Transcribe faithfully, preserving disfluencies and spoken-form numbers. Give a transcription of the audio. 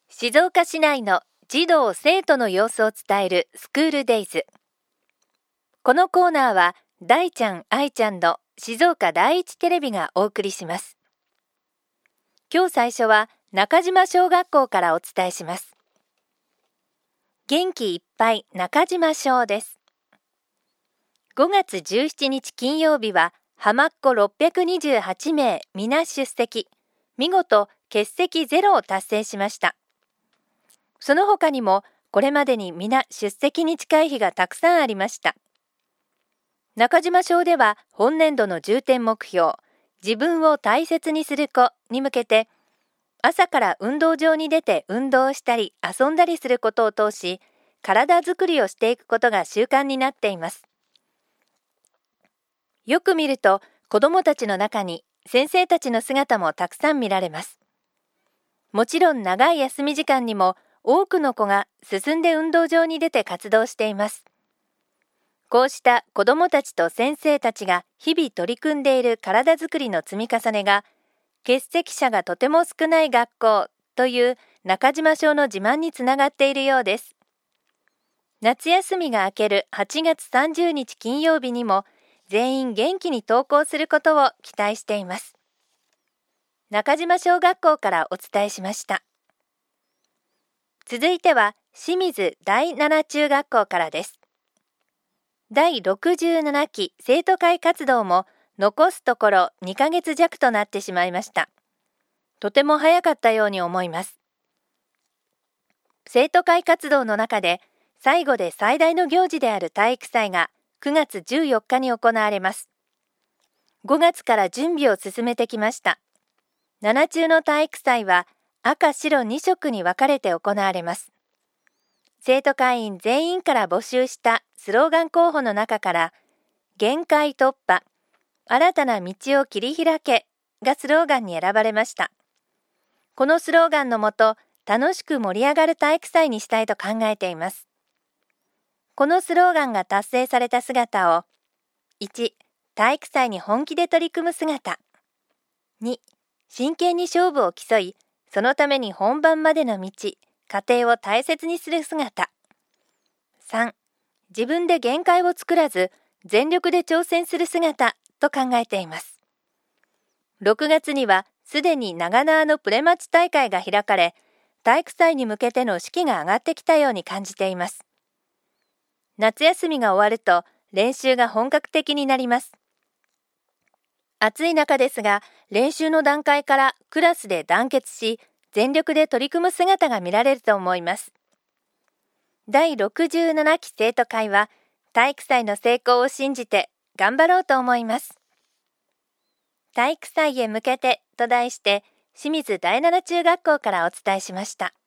静岡市内の児童生徒の様子を伝えるスクールデイズ。このコーナーは大ちゃん愛ちゃんの静岡第一テレビがお送りします。今日最初は中島小学校からお伝えします。元気いっぱい中島小です。ごがつじゅうしちにち金曜日は浜っ子ろっぴゃくにじゅうはちめい皆出席、見事欠席ゼロを達成しました。その他にもこれまでに皆出席に近い日がたくさんありました。中島小では本年度の重点目標、自分を大切にする子に向けて、朝から運動場に出て運動したり遊んだりすることを通し、体づくりをしていくことが習慣になっています。よく見ると子どもたちの中に先生たちの姿もたくさん見られます。もちろん長い休み時間にも多くの子が進んで運動場に出て活動しています。こうした子どもたちと先生たちが日々取り組んでいる体づくりの積み重ねが、欠席者がとても少ない学校という中島小の自慢につながっているようです。夏休みが明けるはちがつさんじゅうにち金曜日にも全員元気に登校することを期待しています。中島小学校からお伝えしました。続いては清水だいなな中学校からです。だいろくじゅうななき生徒会活動も残すところにかげつじゃくとなってしまいました。とても早かったように思います。生徒会活動の中で最後で最大の行事である体育祭がくがつじゅうよっかに行われます。ごがつから準備を進めてきました。なな中の体育祭は赤白にしょくに分かれて行われます。生徒会員全員から募集したスローガン候補の中から限界突破、新たな道を切り開けがスローガンに選ばれました。このスローガンのもと楽しく盛り上がる体育祭にしたいと考えています。このスローガンが達成された姿をいち、体育祭に本気で取り組む姿、に、真剣に勝負を競いそのために本番までの道、過程を大切にする姿。さん、自分で限界を作らず、全力で挑戦する姿と考えています。ろくがつにはすでに長縄のプレマッチ大会が開かれ、体育祭に向けての士気が上がってきたように感じています。夏休みが終わると練習が本格的になります。暑い中ですが、練習の段階からクラスで団結し、全力で取り組む姿が見られると思います。だいろくじゅうななき生徒会は、体育祭の成功を信じて頑張ろうと思います。体育祭へ向けてと題して、清水だいなな中学校からお伝えしました。